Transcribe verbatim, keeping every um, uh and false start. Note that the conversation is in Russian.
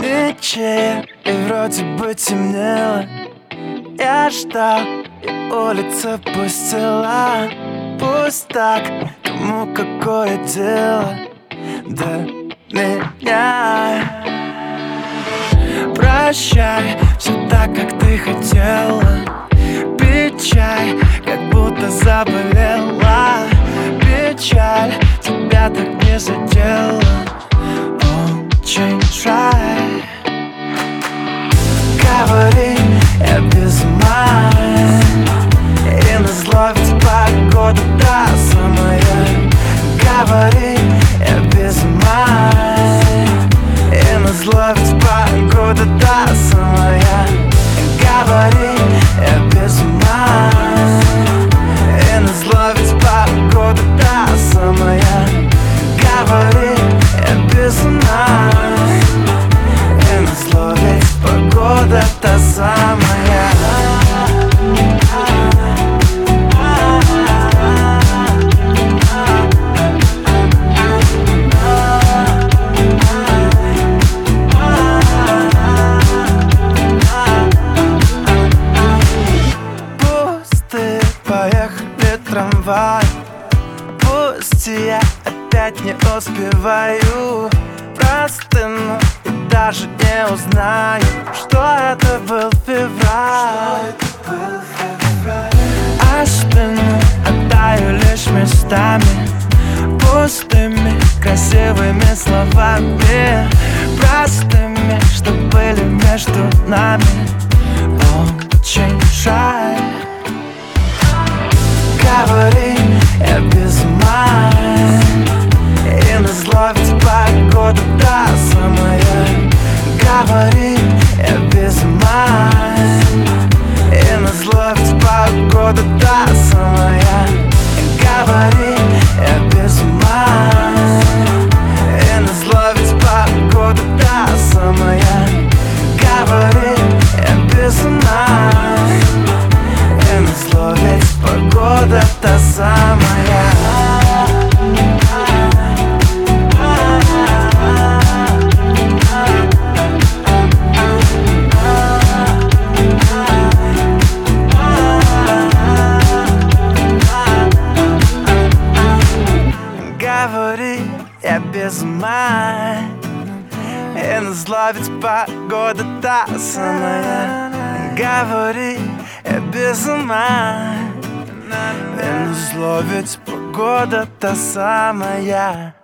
вечер, и вроде бы темнело. Я ждал, и улица пустела. Пусть так, кому какое дело до меня. Прощай, все так, как ты хотела. Печаль, как будто заболела. Печаль, тебя так не задела. Очень жаль. Говори, я без ума, и назло ведь погода та самая. Говори, я без ума, и назло ведь погода та самая. Говори, я без ума, и назло ведь погода та самая. Говори, я без ума, и назло ведь погода та самая. Пусты поехали трамвай. Пусть я опять не успеваю, простыну и даже не узнаю, что это был февраль. Остыну, оттаю лишь местами, пустыми, красивыми словами, простыми, что были между нами. Очень жаль. Говори, я без ума, и назло ведь погода та самая. Говори, я без ума, и назло ведь погода та самая. Говори, я без ума, и назло ведь погода та самая. Говори, я без ума, и назло ведь погода та самая. Говори, я без ума, и назло ведь погода та самая. Говори, я без ума, и назло ведь погода та самая.